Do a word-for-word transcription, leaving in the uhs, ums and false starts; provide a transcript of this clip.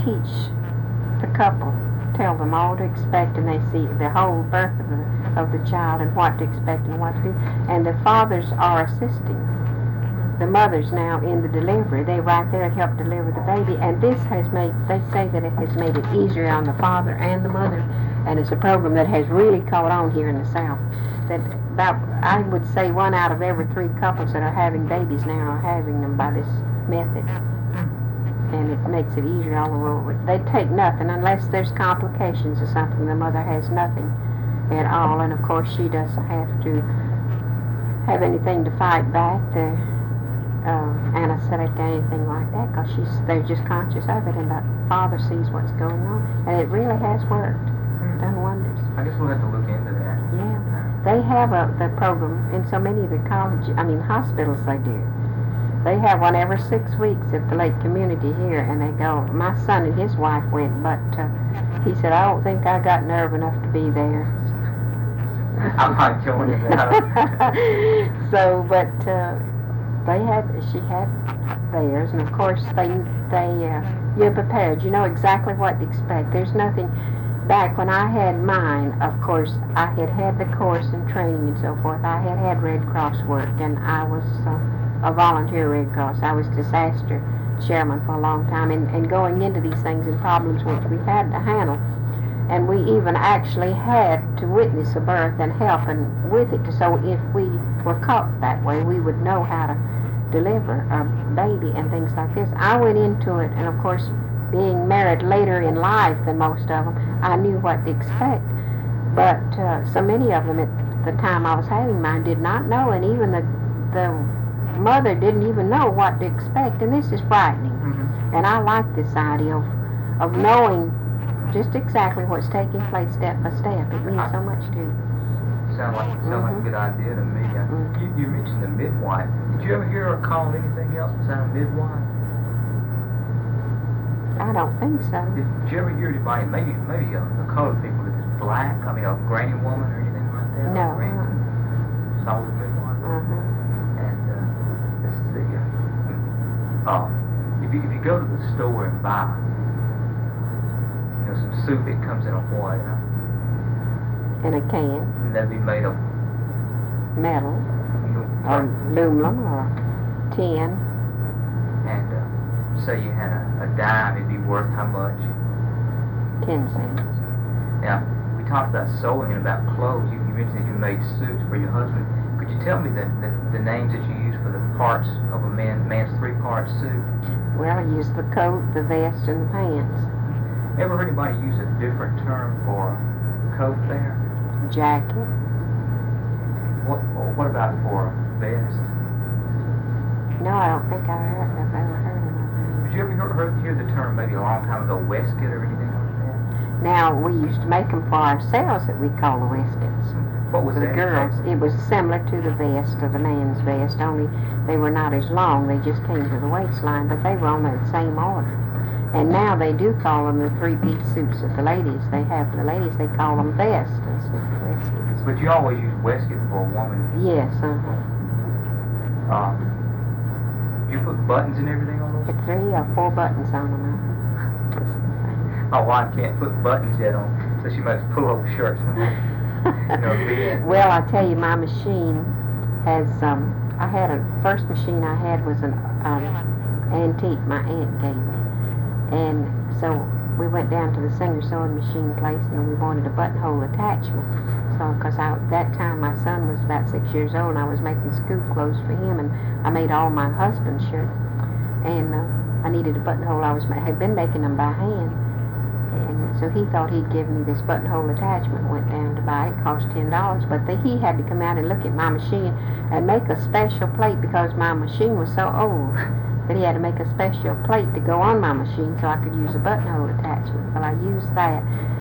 teach the couple, tell them all to expect, and they see the whole birth of the, of the child and what to expect and what to do. And the fathers are assisting the mothers now in the delivery. They right there help deliver the baby, and this has made, they say that it has made it easier on the father and the mother, and it's a program that has really caught on here in the South. That about, I would say one out of every three couples that are having babies now are having them by this method. And it makes it easier all over. They take nothing unless there's complications or something. The mother has nothing at all, and of course she doesn't have to have anything to fight back, the uh, anesthetic or anything like that, because she's they're just conscious of it, and the father sees what's going on, and it really has worked, done wonders. I guess we'll have to look into that. Yeah, they have a the program in so many of the college, I mean hospitals. They do. They have one every six weeks at the Lake Community here, and they go. My son and his wife went, but uh, he said, I don't think I got nerve enough to be there. I'm not joining that. So, but uh, they had, she had theirs, and of course they, they, uh, you're prepared. You know exactly what to expect. There's nothing. Back when I had mine, of course, I had had the course and training and so forth. I had had Red Cross work, and I was. Uh, a volunteer Red Cross. I was disaster chairman for a long time, and, and going into these things and problems which we had to handle. And we even actually had to witness a birth and help and with it, so if we were caught that way, we would know how to deliver a baby and things like this. I went into it, and of course, being married later in life than most of them, I knew what to expect. But uh, so many of them at the time I was having mine did not know, and even the the mother didn't even know what to expect, and this is frightening. Mm-hmm. And I like this idea of, of knowing just exactly what's taking place step by step. It means so much to you. Sound like, sound mm-hmm. like a good idea to me. I, mm-hmm. you, you mentioned the midwife. Did you ever hear her call anything else besides a midwife? I don't think so. Did, did you ever hear anybody, maybe maybe a, a colored people that is black, I mean a granny woman or anything like that? No. Uh-huh. Saw the midwife? Uh-huh. Uh, if you if you go to the store and buy, you know, some soup, it comes in a what? In a can. And that'd be made of metal, you know, or aluminum, or tin. And uh, say you had a, a dime, it'd be worth how much? Ten cents. Now, we talked about sewing and about clothes. You, you mentioned that you made suits for your husband. Could you tell me the, the, the names that you use for the parts of a man, man's three-part suit? Well, I use the coat, the vest, and the pants. Ever heard anybody use a different term for coat there? Jacket. What What about for vest? No, I don't think I heard, I've ever heard of it. Did you ever hear, heard, hear the term maybe a long time ago, waistcoat or anything like that? Now, we used to make them for ourselves that we call the waistcoats. What was for the that? girls? It was similar to the vest, of the man's vest, only they were not as long. They just came to the waistline, but they were on the same order. And now they do call them the three-piece suits of the ladies. They have the ladies, they call them vests instead of waistcoats. But you always use waistcoat for a woman. Yes, uh-huh. Uh, you put buttons and everything on those? It's three or four buttons on them. My wife can't put buttons yet on, so she makes pull-over shirts for me. You know, well, I tell you, my machine has, um, I had a, first machine I had was an um, antique my aunt gave me. And so we went down to the Singer sewing machine place, and we wanted a buttonhole attachment. So, because at that time my son was about six years old, and I was making school clothes for him, and I made all my husband's shirts. And uh, I needed a buttonhole. I was had been making them by hand. And so he thought he'd give me this buttonhole attachment. Went down to buy it. Cost ten dollars. But the, he had to come out and look at my machine and make a special plate, because my machine was so old that he had to make a special plate to go on my machine so I could use a buttonhole attachment. Well, I used that.